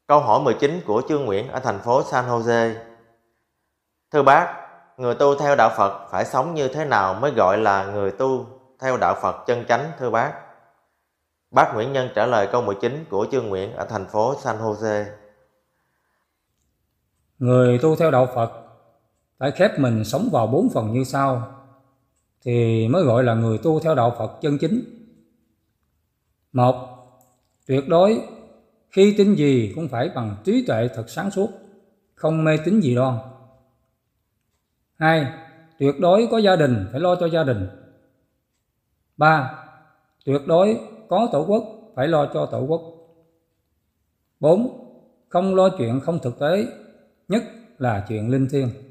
Câu hỏi 19 của Trương Nguyễn ở thành phố San Jose. Thưa bác, người tu theo đạo Phật phải sống như thế nào mới gọi là người tu theo đạo Phật chân chánh thưa bác? Bác Nguyễn Nhân trả lời câu 19 của Trương Nguyễn ở thành phố San Jose. Người tu theo đạo Phật phải khép mình sống vào 4 phần như sau thì mới gọi là người tu theo đạo Phật chân chính. 1. Tuyệt đối khi tin gì cũng phải bằng trí tuệ thật sáng suốt, không mê tín dị đoan. 2. Tuyệt đối có gia đình phải lo cho gia đình. 3. Tuyệt đối có tổ quốc phải lo cho tổ quốc. 4. Không lo chuyện không thực tế, nhất là chuyện linh thiêng.